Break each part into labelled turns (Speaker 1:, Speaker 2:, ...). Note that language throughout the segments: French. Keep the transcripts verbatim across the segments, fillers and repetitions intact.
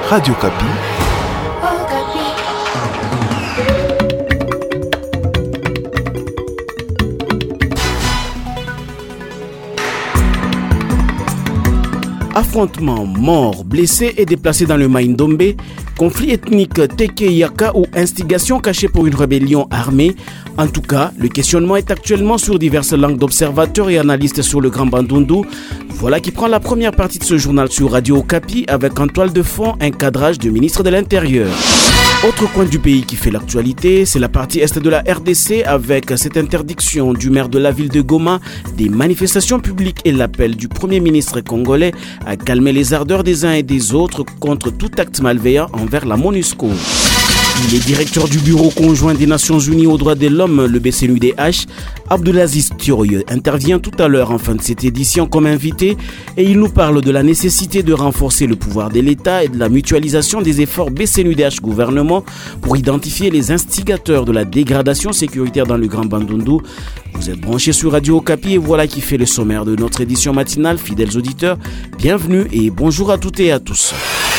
Speaker 1: Radio Kapi. Affrontements, morts, blessés et déplacés dans le Mai-Ndombe, conflit ethnique Teke-Yaka ou instigation cachée pour une rébellion armée. En tout cas, le questionnement est actuellement sur diverses langues d'observateurs et analystes sur le Grand Bandundu. Voilà qui prend la première partie de ce journal sur Radio Okapi avec en toile de fond un cadrage du ministre de l'Intérieur. Autre coin du pays qui fait l'actualité, c'est la partie est de la R D C avec cette interdiction du maire de la ville de Goma des manifestations publiques et l'appel du Premier ministre congolais à calmer les ardeurs des uns et des autres contre tout acte malveillant envers la MONUSCO. Il est directeur du Bureau conjoint des Nations Unies aux droits de l'homme, le B C N U D H. Abdulaziz Thioye intervient tout à l'heure en fin de cette édition comme invité et il nous parle de la nécessité de renforcer le pouvoir de l'État et de la mutualisation des efforts B C N U D H gouvernement pour identifier les instigateurs de la dégradation sécuritaire dans le Grand Bandundu. Vous êtes branchés sur Radio Okapi et voilà qui fait le sommaire de notre édition matinale. Fidèles auditeurs, bienvenue et bonjour à toutes et à tous.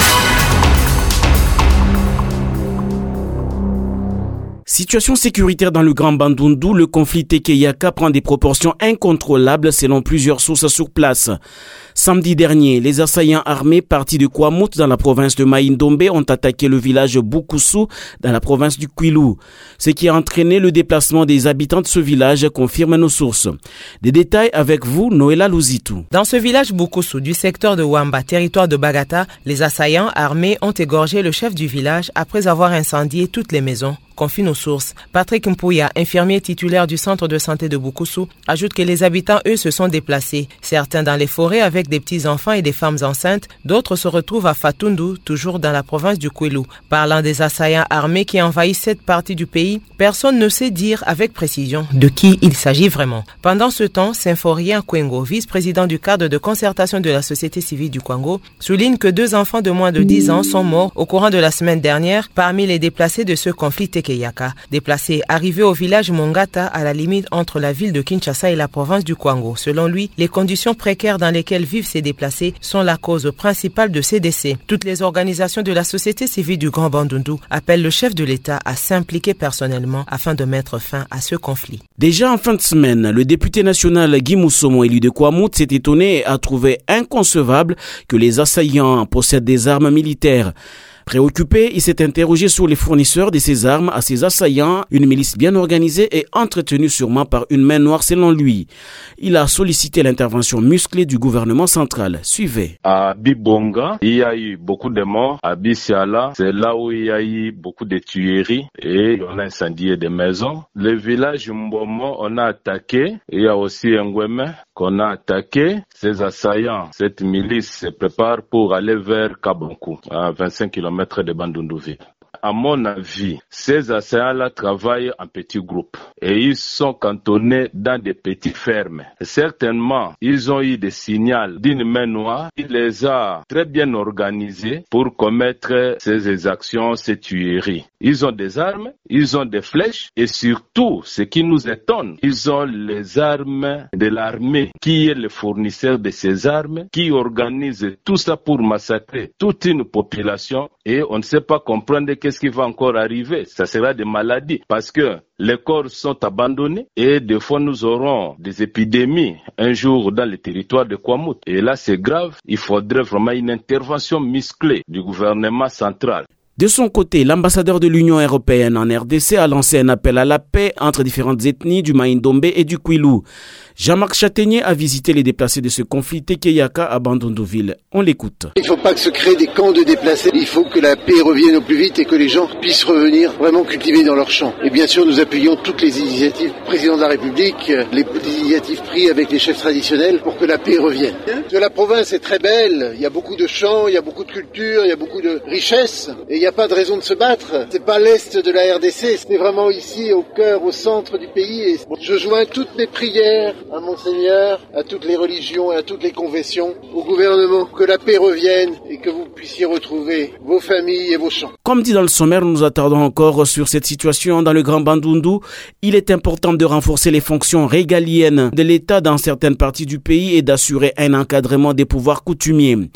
Speaker 1: Situation sécuritaire dans le Grand Bandundu, le conflit Teke-Yaka prend des proportions incontrôlables selon plusieurs sources sur place. Samedi dernier, les assaillants armés partis de Kwamut dans la province de Mai-Ndombe ont attaqué le village Bukusu dans la province du Kwilu, ce qui a entraîné le déplacement des habitants de ce village, confirment nos sources. Des détails avec vous, Noëlla Luzitu.
Speaker 2: Dans ce village Bukusu du secteur de Wamba, territoire de Bagata, les assaillants armés ont égorgé le chef du village après avoir incendié toutes les maisons, confie nos sources. Patrick Mpouya, infirmier titulaire du centre de santé de Bukusu, ajoute que les habitants, eux, se sont déplacés, certains dans les forêts avec des petits-enfants et des femmes enceintes, d'autres se retrouvent à Fatundu, toujours dans la province du Kwilu. Parlant des assaillants armés qui envahissent cette partie du pays, personne ne sait dire avec précision de qui il s'agit vraiment. Pendant ce temps, Symphorien Kwengo, vice-président du cadre de concertation de la société civile du Congo, souligne que deux enfants de moins de dix ans sont morts au courant de la semaine dernière parmi les déplacés de ce conflit Teke-Yaka. Déplacés arrivés au village Mongata à la limite entre la ville de Kinshasa et la province du Kwango. Selon lui, les conditions précaires dans lesquelles vivent ces déplacés sont la cause principale de ces décès. Toutes les organisations de la société civile du Grand Bandundu appellent le chef de l'État à s'impliquer personnellement afin de mettre fin à ce conflit.
Speaker 1: Déjà en fin de semaine, le député national Guy Moussomo, élu de Kwamut, s'est étonné et a trouvé inconcevable que les assaillants possèdent des armes militaires. Préoccupé, il s'est interrogé sur les fournisseurs de ces armes à ces assaillants, une milice bien organisée et entretenue sûrement par une main noire selon lui. Il a sollicité l'intervention musclée du gouvernement central. Suivez.
Speaker 3: À Bibonga, il y a eu beaucoup de morts. À Bissiala, c'est là où il y a eu beaucoup de tueries et on a incendié des maisons. Le village Mbomo, on a attaqué. Il y a aussi Ngweme qu'on a attaqué. Ces assaillants, cette milice se prépare pour aller vers Kabonkou, à vingt-cinq kilomètres de Bandundu-ville. À mon avis, ces assaillants-là travaillent en petits groupes et ils sont cantonnés dans des petites fermes. Certainement, ils ont eu des signaux d'une main noire. Il les a très bien organisés pour commettre ces exactions, ces tueries. Ils ont des armes, ils ont des flèches et surtout, ce qui nous étonne, ils ont les armes de l'armée qui est le fournisseur de ces armes, qui organise tout ça pour massacrer toute une population et on ne sait pas comprendre qu'est-ce qui va encore arriver. Ça sera des maladies parce que les corps sont abandonnés et des fois nous aurons des épidémies un jour dans le territoire de Kwamut. Et là c'est grave, il faudrait vraiment une intervention musclée du gouvernement central.
Speaker 1: De son côté, l'ambassadeur de l'Union européenne en R D C a lancé un appel à la paix entre différentes ethnies du Mai-Ndombe et du Kwilu. Jean-Marc Châtaignier a visité les déplacés de ce conflit Teke-Yaka à Bandundu-ville. On l'écoute.
Speaker 4: Il ne faut pas que se créent des camps de déplacés. Il faut que la paix revienne au plus vite et que les gens puissent revenir vraiment cultiver dans leurs champs. Et bien sûr, nous appuyons toutes les initiatives du président de la République, les initiatives prises avec les chefs traditionnels pour que la paix revienne. Que la province est très belle. Il y a beaucoup de champs, il y a beaucoup de culture, il y a beaucoup de richesses. Et il n'y a pas de raison de se battre. C'est pas l'est de la R D C. C'est vraiment ici, au cœur, au centre du pays. Et je joins toutes mes prières à Monseigneur, à toutes les religions et à toutes les confessions, au gouvernement, que la paix revienne et que vous puissiez retrouver vos familles et vos champs.
Speaker 1: Comme dit dans le sommaire, nous nous attardons encore sur cette situation dans le Grand Bandundu. Il est important de renforcer les fonctions régaliennes de l'État dans certaines parties du pays et d'assurer un encadrement des pouvoirs coutumiers.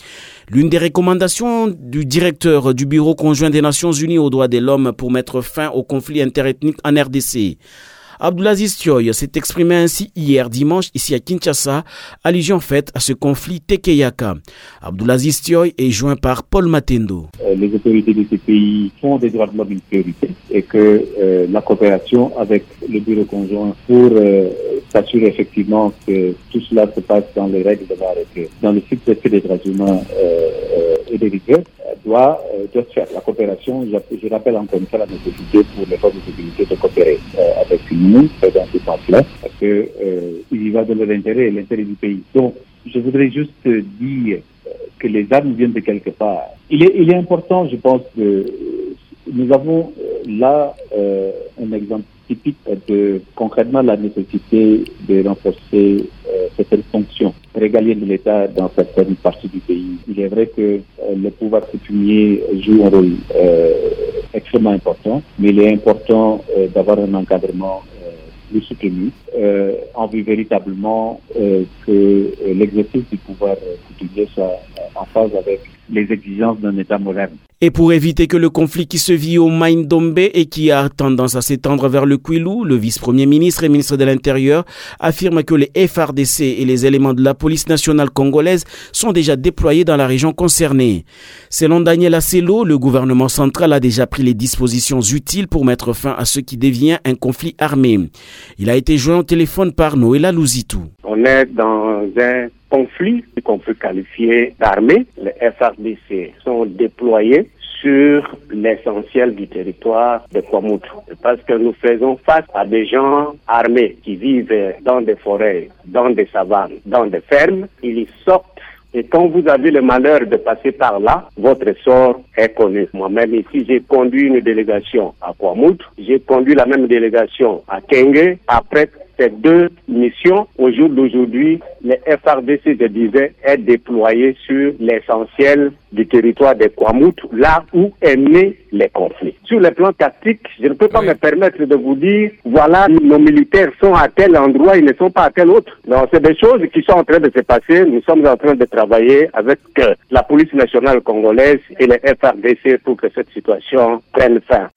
Speaker 1: L'une des recommandations du directeur du Bureau conjoint des Nations Unies aux droits de l'homme pour mettre fin au conflit interethnique en R D C. Abdoulaziz Thioye s'est exprimé ainsi hier dimanche ici à Kinshasa, allusion faite à ce conflit Tekeyaka. Abdoulaziz Thioye est joint par Paul Matendo.
Speaker 5: Euh, les autorités de ces pays font des droits de l'homme une priorité et que euh, la coopération avec le bureau conjoint pour euh, s'assurer effectivement que tout cela se passe dans les règles de l'art et que dans le cycle des droits humains euh, euh, et des rigueurs doit, euh, doit se faire. La coopération, je, je rappelle encore une fois la nécessité pour les forces de sécurité de coopérer euh, avec nous dans ce sens-là, parce que euh, il y va de leur intérêt et l'intérêt du pays. Donc, je voudrais juste dire que les armes viennent de quelque part. Il est, il est important, je pense, que nous avons là euh, un exemple typique de concrètement la nécessité de renforcer euh, certaines fonctions régaliennes de l'État dans certaines parties du pays. Il est vrai que euh, le pouvoir coutumier joue un rôle euh, extrêmement important, mais il est important euh, d'avoir un encadrement euh, plus soutenu euh, en vue véritablement euh, que euh, l'exercice du pouvoir euh, coutumier soit euh, en phase avec les exigences d'un État moderne.
Speaker 1: Et pour éviter que le conflit qui se vit au Mai-Ndombe et qui a tendance à s'étendre vers le Kwilu, le vice-premier ministre et ministre de l'Intérieur affirme que les F R D C et les éléments de la police nationale congolaise sont déjà déployés dans la région concernée. Selon Daniel Asselo, le gouvernement central a déjà pris les dispositions utiles pour mettre fin à ce qui devient un conflit armé. Il a été joint au téléphone par Noëlla Louzitou.
Speaker 6: On est dans un conflit qu'on peut qualifier d'armée. Les F R D C sont déployés sur l'essentiel du territoire de Kwamouth. Parce que nous faisons face à des gens armés qui vivent dans des forêts, dans des savanes, dans des fermes. Ils sortent. Et quand vous avez le malheur de passer par là, votre sort est connu. Moi-même ici, j'ai conduit une délégation à Kwamouth. J'ai conduit la même délégation à Kenge. Après ces deux missions, au jour d'aujourd'hui, les F R D C, je disais, est déployé sur l'essentiel du territoire de Kwamouth, là où est né les conflits. Sur le plan tactique, je ne peux pas oui. me permettre de vous dire, voilà, nos militaires sont à tel endroit, ils ne sont pas à tel autre. Non, c'est des choses qui sont en train de se passer. Nous sommes en train de travailler avec euh, la police nationale congolaise et les F R D C pour que cette situation prenne fin.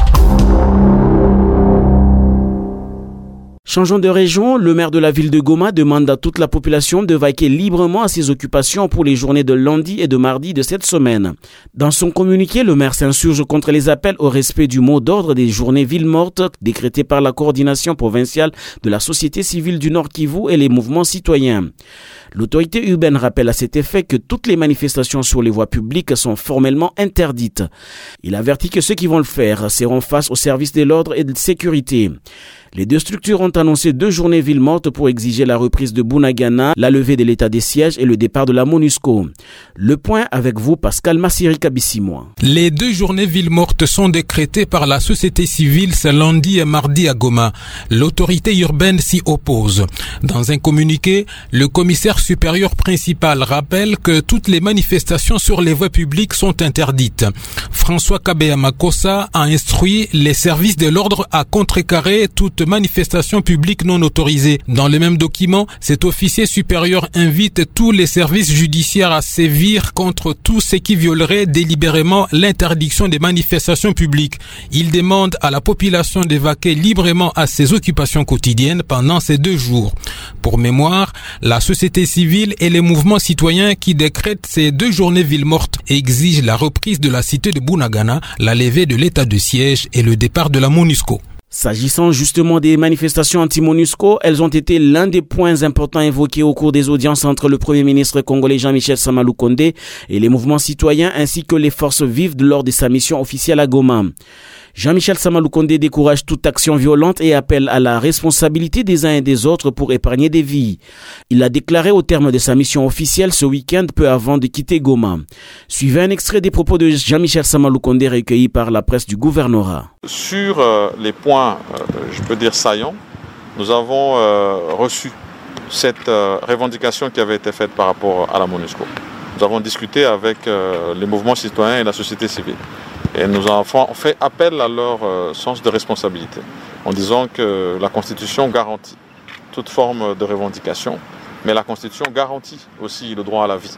Speaker 1: Changeons de région, le maire de la ville de Goma demande à toute la population de vaquer librement à ses occupations pour les journées de lundi et de mardi de cette semaine. Dans son communiqué, le maire s'insurge contre les appels au respect du mot d'ordre des journées villes mortes décrétées par la coordination provinciale de la société civile du Nord Kivu et les mouvements citoyens. L'autorité urbaine rappelle à cet effet que toutes les manifestations sur les voies publiques sont formellement interdites. Il avertit que ceux qui vont le faire seront face aux services de l'ordre et de sécurité. Les deux structures ont annoncé deux journées villes mortes pour exiger la reprise de Bunagana, la levée de l'état des sièges et le départ de la MONUSCO. Le point avec vous, Pascal Massirika Bissimois.
Speaker 7: Les deux journées villes mortes sont décrétées par la société civile ce lundi et mardi à Goma. L'autorité urbaine s'y oppose. Dans un communiqué, le commissaire supérieur principal rappelle que toutes les manifestations sur les voies publiques sont interdites. François Kabeya Makossa a instruit les services de l'ordre à contrecarrer toute manifestation publique non autorisée. Dans le même document, cet officier supérieur invite tous les services judiciaires à sévir contre tous ceux qui violeraient délibérément l'interdiction des manifestations publiques. Il demande à la population de vaquer librement à ses occupations quotidiennes pendant ces deux jours. Pour mémoire, la société civile et les mouvements citoyens qui décrètent ces deux journées villes mortes exigent la reprise de la cité de Bunagana, la levée de l'état de siège et le départ de la MONUSCO.
Speaker 1: S'agissant justement des manifestations anti-MONUSCO, elles ont été l'un des points importants évoqués au cours des audiences entre le Premier ministre congolais Jean-Michel Sama-Lukonde et les mouvements citoyens ainsi que les forces vives lors de sa mission officielle à Goma. Jean-Michel Sama-Lukonde décourage toute action violente et appelle à la responsabilité des uns et des autres pour épargner des vies. Il l'a déclaré au terme de sa mission officielle ce week-end peu avant de quitter Goma. Suivez un extrait des propos de Jean-Michel Sama-Lukonde recueillis par la presse du gouvernorat.
Speaker 8: Sur euh, les points, euh, je peux dire saillants, nous avons euh, reçu cette euh, revendication qui avait été faite par rapport à la MONUSCO. Nous avons discuté avec euh, les mouvements citoyens et la société civile. Et nous avons fait appel à leur euh, sens de responsabilité en disant que la Constitution garantit toute forme de revendication, mais la Constitution garantit aussi le droit à la vie.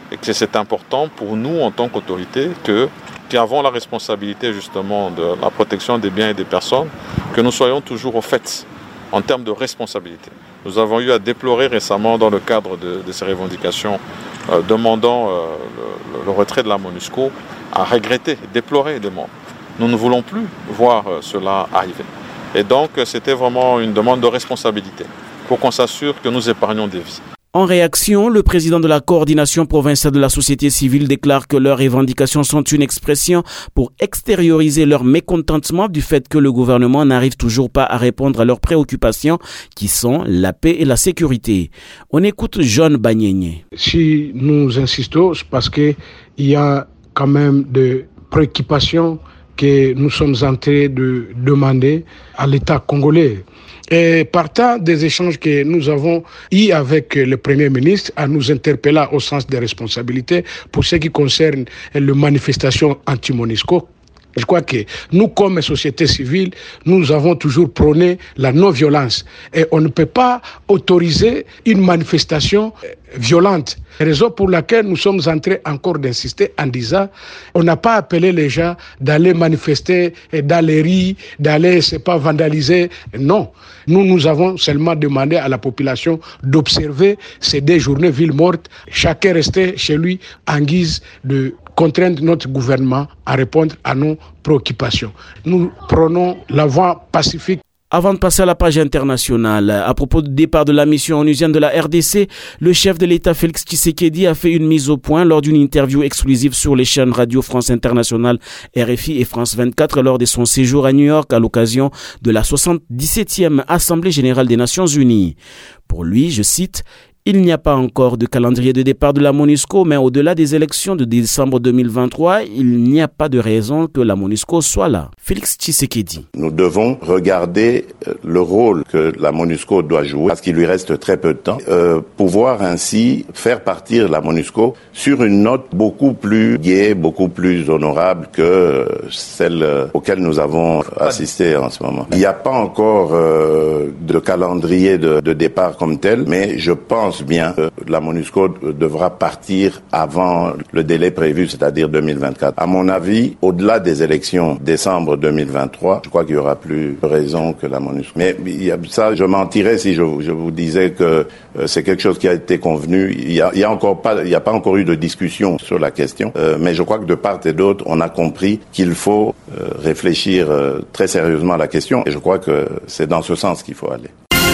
Speaker 8: et que c'est important pour nous en tant qu'autorité que, qui avons la responsabilité justement de la protection des biens et des personnes, que nous soyons toujours au fait en termes de responsabilité. Nous avons eu à déplorer récemment dans le cadre de, de ces revendications euh, demandant euh, le, le retrait de la MONUSCO, à regretter, déplorer des morts. Nous ne voulons plus voir euh, cela arriver. Et donc c'était vraiment une demande de responsabilité pour qu'on s'assure que nous épargnons des vies.
Speaker 1: En réaction, le président de la coordination provinciale de la société civile déclare que leurs revendications sont une expression pour extérioriser leur mécontentement du fait que le gouvernement n'arrive toujours pas à répondre à leurs préoccupations qui sont la paix et la sécurité. On écoute John Bagnénié.
Speaker 9: Si nous insistons, c'est parce qu'il y a quand même des préoccupations que nous sommes en train de demander à l'État congolais. Et partant des échanges que nous avons eus avec le Premier ministre, à nous interpeller au sens des responsabilités pour ce qui concerne les manifestations anti-MONUSCO. Je crois que nous, comme société civile, nous avons toujours prôné la non-violence. Et on ne peut pas autoriser une manifestation violente. Raison pour laquelle nous sommes en train encore d'insister en disant on n'a pas appelé les gens d'aller manifester dans les rues, d'aller, c'est pas vandaliser. Non. Nous, nous avons seulement demandé à la population d'observer ces deux journées villes mortes, chacun restait chez lui en guise de contraindre notre gouvernement à répondre à nos préoccupations. Nous prenons la voie pacifique.
Speaker 1: Avant de passer à la page internationale, à propos du départ de la mission onusienne de la R D C, le chef de l'État Félix Tshisekedi a fait une mise au point lors d'une interview exclusive sur les chaînes Radio France Internationale, R F I et France vingt-quatre lors de son séjour à New York à l'occasion de la soixante-dix-septième Assemblée générale des Nations unies. Pour lui, je cite, « Il n'y a pas encore de calendrier de départ de la MONUSCO, mais au-delà des élections de décembre deux mille vingt-trois, il n'y a pas de raison que la MONUSCO soit là. » Félix Tshisekedi.
Speaker 10: Nous devons regarder le rôle que la MONUSCO doit jouer, parce qu'il lui reste très peu de temps, euh, pouvoir ainsi faire partir la MONUSCO sur une note beaucoup plus gaie, beaucoup plus honorable que celle auquel nous avons assisté en ce moment. Il n'y a pas encore euh, de calendrier de, de départ comme tel, mais je pense bien que la MONUSCO devra partir avant le délai prévu, c'est-à-dire deux mille vingt-quatre. À mon avis, au-delà des élections décembre deux mille vingt-trois, je crois qu'il y aura plus de raison que la MONUSCO. Mais ça, je mentirais si je, je vous disais que euh, c'est quelque chose qui a été convenu. Il y a, il y a encore pas, il y a pas encore eu de discussion sur la question. Euh, mais je crois que de part et d'autre, on a compris qu'il faut euh, réfléchir euh, très sérieusement à la question. Et je crois que c'est dans ce sens qu'il faut aller.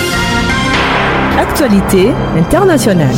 Speaker 11: Actualité internationale.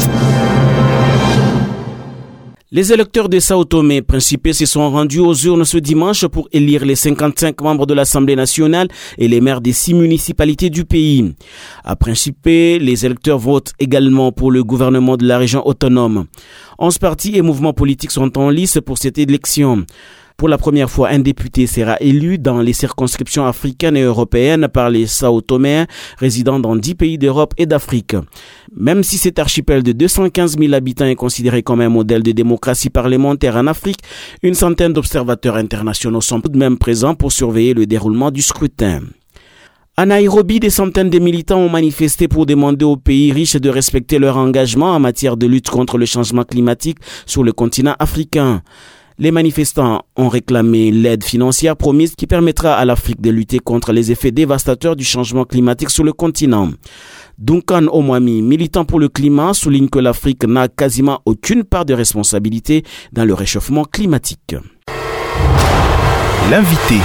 Speaker 1: Les électeurs de Sao Tomé et Principe se sont rendus aux urnes ce dimanche pour élire les cinquante-cinq membres de l'Assemblée nationale et les maires des six municipalités du pays. À Principe, les électeurs votent également pour le gouvernement de la région autonome. Onze partis et mouvements politiques sont en lice pour cette élection. Pour la première fois, un député sera élu dans les circonscriptions africaines et européennes par les Sao Toméens résidant dans dix pays d'Europe et d'Afrique. Même si cet archipel de deux cent quinze mille habitants est considéré comme un modèle de démocratie parlementaire en Afrique, une centaine d'observateurs internationaux sont tout de même présents pour surveiller le déroulement du scrutin. À Nairobi, des centaines de militants ont manifesté pour demander aux pays riches de respecter leur engagement en matière de lutte contre le changement climatique sur le continent africain. Les manifestants ont réclamé l'aide financière promise qui permettra à l'Afrique de lutter contre les effets dévastateurs du changement climatique sur le continent. Duncan Omwami, militant pour le climat, souligne que l'Afrique n'a quasiment aucune part de responsabilité dans le réchauffement climatique.
Speaker 12: L'invité.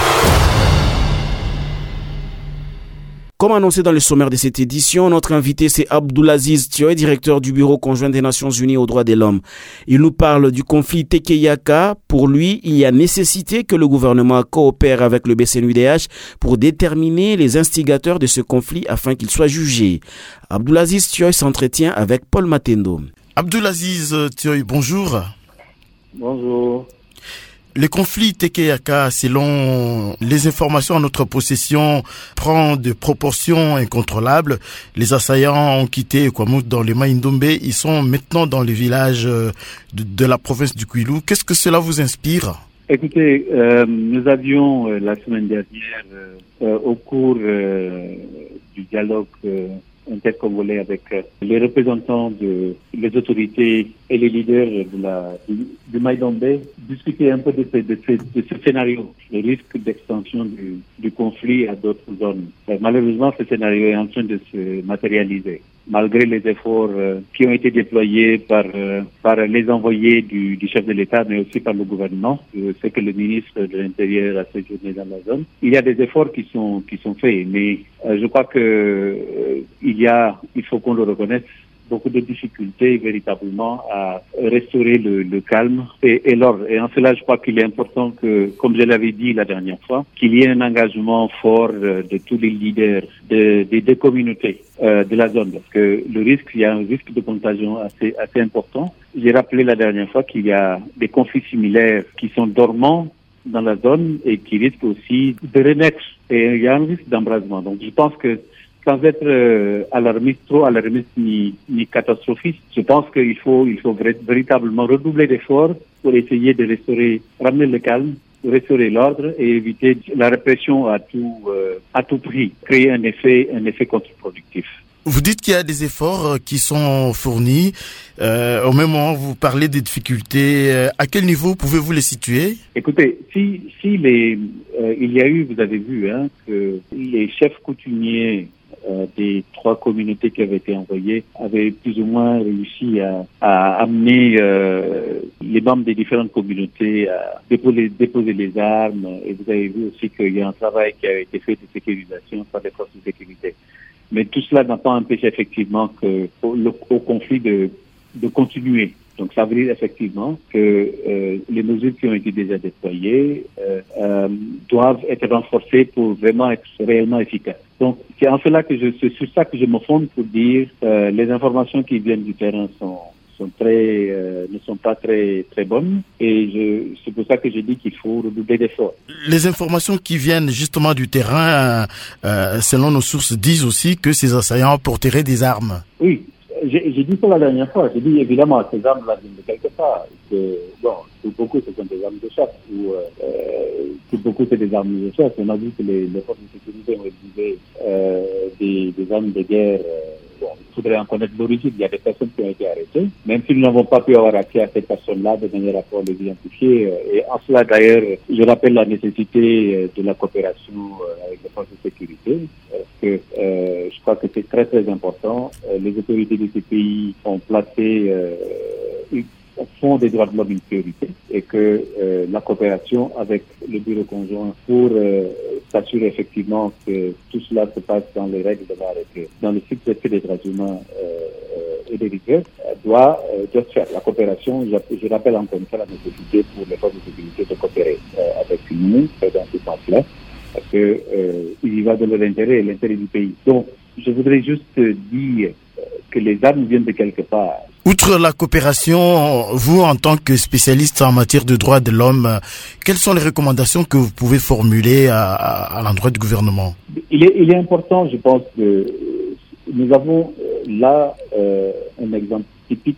Speaker 1: Comme annoncé dans le sommaire de cette édition, notre invité c'est Abdoulaziz Thioye, directeur du Bureau conjoint des Nations Unies aux droits de l'homme. Il nous parle du conflit Teke-Yaka. Pour lui, il y a nécessité que le gouvernement coopère avec le B C N U D H pour déterminer les instigateurs de ce conflit afin qu'ils soient jugés. Abdoulaziz Thioye s'entretient avec Paul Matendo.
Speaker 12: Abdoulaziz Thioye, bonjour.
Speaker 5: Bonjour.
Speaker 12: Le conflit Teke-Yaka, selon les informations en notre possession, prend de proportions incontrôlables. Les assaillants ont quitté Kwamouth dans le Mai-Ndombe. Ils sont maintenant dans le village de, de la province du Kwilu. Qu'est-ce que cela vous inspire?
Speaker 5: Écoutez, euh, nous avions euh, la semaine dernière, euh, au cours euh, du dialogue euh, intercongolais avec les représentants de les autorités et les leaders de la, du, du Mai-Ndombe, discuter un peu de ce, de ce, de ce scénario, le risque d'extension du, du conflit à d'autres zones. Et malheureusement, ce scénario est en train de se matérialiser. Malgré les efforts euh, qui ont été déployés par euh, par les envoyés du, du chef de l'État, mais aussi par le gouvernement, je sais que le ministre de l'Intérieur a séjourné dans la zone. Il y a des efforts qui sont qui sont faits, mais euh, je crois que euh, il y a, il faut qu'on le reconnaisse, beaucoup de difficultés véritablement à restaurer le, le calme et, et l'ordre. Et en cela, je crois qu'il est important que, comme je l'avais dit la dernière fois, qu'il y ait un engagement fort de, de tous les leaders des de, de communautés euh, de la zone, parce que le risque, il y a un risque de contagion assez, assez important. J'ai rappelé la dernière fois qu'il y a des conflits similaires qui sont dormants dans la zone et qui risquent aussi de renaître. Et il y a un risque d'embrasement. Donc, je pense que sans être euh, alarmiste, trop alarmiste ni, ni catastrophiste, je pense qu'il faut, il faut véritablement redoubler d'efforts pour essayer de restaurer, ramener le calme, restaurer l'ordre et éviter la répression à tout, euh, à tout prix, créer un effet, un effet contre-productif.
Speaker 12: Vous dites qu'il y a des efforts qui sont fournis. Euh, au même moment, vous parlez des difficultés. À quel niveau pouvez-vous les situer?
Speaker 5: Écoutez, si, si les, euh, il y a eu, vous avez vu, hein, que les chefs coutumiers Euh, des trois communautés qui avaient été envoyées avaient plus ou moins réussi à, à amener euh, les membres des différentes communautés à déposer, déposer les armes. Et vous avez vu aussi qu'il y a un travail qui a été fait de sécurisation par les forces de sécurité. Mais tout cela n'a pas empêché effectivement que le, au conflit de, de continuer. Donc ça veut dire effectivement que euh, les mesures qui ont été déjà déployées euh, euh, doivent être renforcées pour vraiment être réellement efficaces. Donc c'est en cela que je, c'est sur ça que je me fonde pour dire euh, les informations qui viennent du terrain sont sont très euh, ne sont pas très très bonnes et je, c'est pour ça que je dis qu'il faut redoubler d'efforts.
Speaker 12: Les informations qui viennent justement du terrain, euh, selon nos sources, disent aussi que ces assaillants porteraient des armes.
Speaker 5: Oui. J'ai, j'ai dit ça la dernière fois. J'ai dit évidemment ces armes-là viennent de quelque part. Que, bon, pour beaucoup ce sont des armes de chasse. Ou euh, pour beaucoup c'est des armes de chasse. On a vu que les, les forces de sécurité ont utilisé euh, des, des armes de guerre. Euh, bon, il faudrait en connaître l'origine. Il y a des personnes qui ont été arrêtées. Même si nous n'avons pas pu avoir accès à ces personnes-là de manière à pouvoir les identifier. Et en cela d'ailleurs, je rappelle la nécessité de la coopération avec les forces de sécurité. Parce que euh, je crois que c'est très très important. Euh, les autorités de ces pays ont placé euh, au fond des droits de l'homme une priorité et que euh, la coopération avec le bureau conjoint pour euh, s'assurer effectivement que tout cela se passe dans les règles de l'art et que dans le cycle respect des droits humains euh, et des rigueurs doit, euh, doit se faire. La coopération, je, je rappelle encore une fois la nécessité pour les forces de sécurité de coopérer euh, avec nous dans ce sens-là. Parce que euh, il y va de leur intérêt et l'intérêt du pays. Donc, je voudrais juste dire que les armes viennent de quelque part.
Speaker 12: Outre la coopération, vous, en tant que spécialiste en matière de droits de l'homme, quelles sont les recommandations que vous pouvez formuler à, à, à l'endroit du gouvernement?
Speaker 5: Il est, il est important, je pense, que nous avons là euh, un exemple typique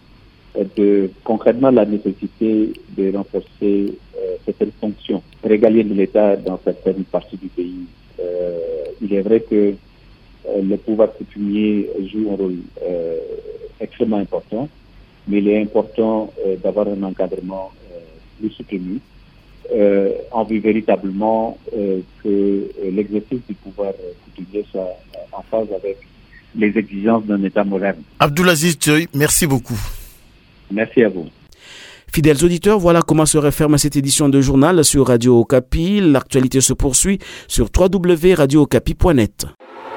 Speaker 5: de concrètement la nécessité de renforcer euh, certaines fonctions régaliennes de l'État dans certaines parties du pays. Euh, il est vrai que euh, le pouvoir coutumier joue un rôle euh, extrêmement important, mais il est important euh, d'avoir un encadrement euh, plus soutenu euh, en vue véritablement euh, que euh, l'exercice du pouvoir euh, coutumier soit euh, en phase avec les exigences d'un État moderne.
Speaker 12: Abdoulaziz Tchoy, merci beaucoup.
Speaker 5: Merci à vous.
Speaker 1: Fidèles auditeurs, voilà comment se referme cette édition de journal sur Radio Okapi. L'actualité se poursuit sur w w w point radio okapi point net.